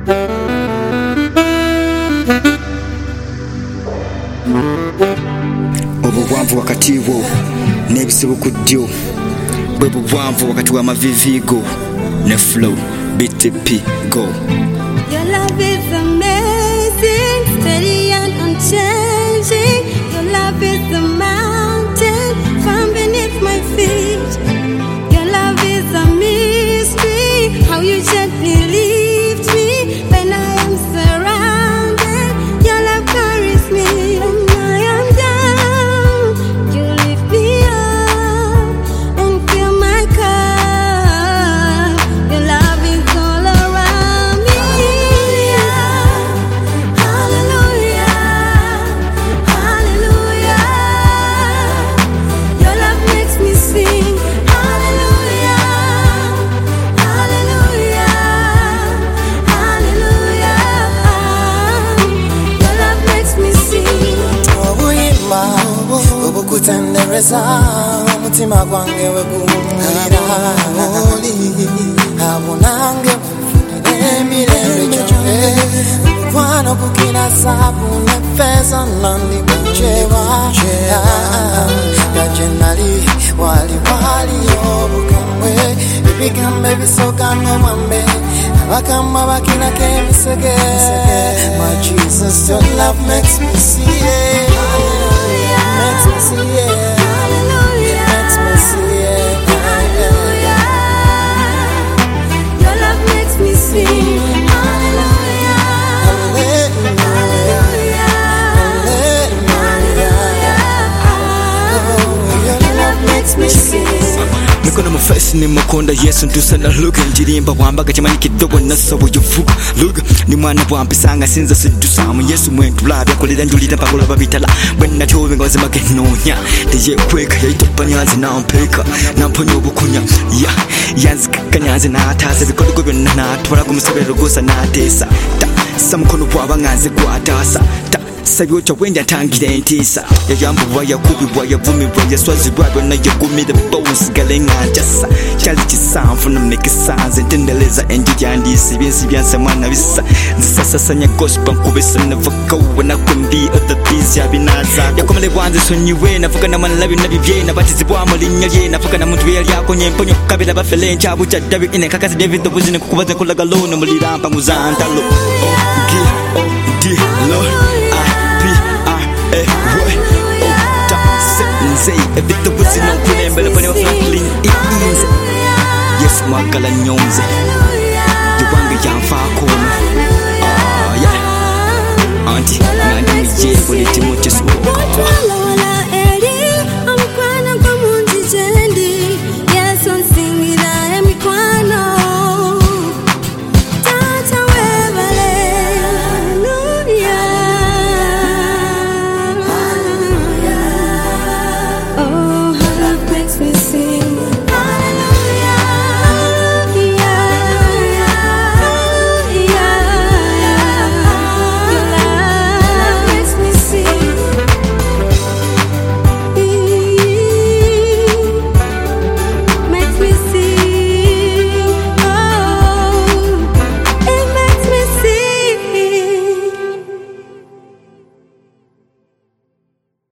Obubwanvu wakati wo n'ebizibu ku ddyo bwe bubwanvu wakati w'amavivigo ne flow BTP go. Your love is amazing, steady and unchanging. Your love is the mountain from beneath my feet. Your love is a mystery, how you gently lift me when I am surrounded. Your love carries me when I am down. You lift me up and fill my cup. Your love is all around me. Hallelujah, hallelujah. Your love makes me sing. Hallelujah, hallelujah, hallelujah. Your love makes me sing. Obuyima obukutendereza omutima gwange wegumulira oli abonange emirembe gyonge mukwano kukira saabu nefeeza nandi kucewa yajenali wali obukamwe ebigambo ebisoka ng'omwambe abakama bakinako emisege. My Jesus, your love makes me see it. Makes me see it. Makes me see it. Your love makes me sing. Hallelujah, hallelujah, your love makes me sing. Mikono mu face ni mukonda Yesu ntusana look njirimba wambaga kimanyi kidogo nasobo yuvuga look ni mwana bwampisanga sinza sidusamu Yesu mwentulabya kolera njulira mpakola babitala bwenna tyobe ngoze makenonya ndiye kweka yaitopanyazi nampeka namponya obukunya yanzikanyazi n'ataasa bikolego byonna n'atwala ku musebero gusa n'ateesa samukono bw'abanganze gwataasa sabyocha wenda ntangira entiisa yayambubwa yakubibwa yavumibwa yaswazibwa byonna yegumira bones galengantasa kyali kisanvu namekisanze ntendeleza enji yandiisi byensi byanse mwana bisa nzisasasanya gospel nkubisa navakawe nakundi other things yabinaza yakomele bwanze sonyiwe navuga namwana byonna bibye nabatizibwamu linnya lye navuga na muntu yali akonye mponyo kukabira bafele nchabu kya dabi ine kakasi david obuzine kukubaza kulaga lono mulirampa muzantalo Evita buzino kulembele pone wa Franklin easy. Yes mwakala nyomze.